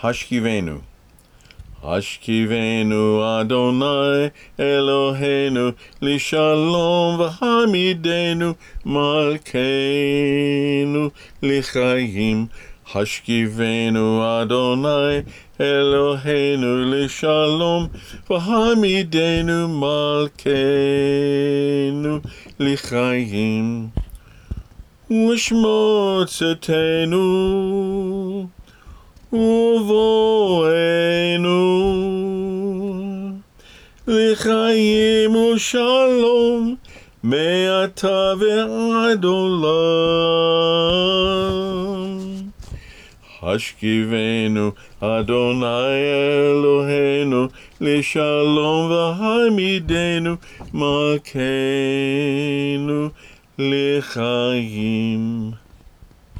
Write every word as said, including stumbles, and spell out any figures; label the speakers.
Speaker 1: השכיבנו. השכיבנו אדוני אלוהינו לשלום והעמידנו מלכנו לחיים. השכיבנו אדוני אלוהינו לשלום והעמידנו מלכנו לחיים. ושמור צאתנו ובואנו לחיים ושלום מעתה ועד עולם. השכיבנו אדוני אלוהינו לשלום והעמידנו מלכנו לחיים.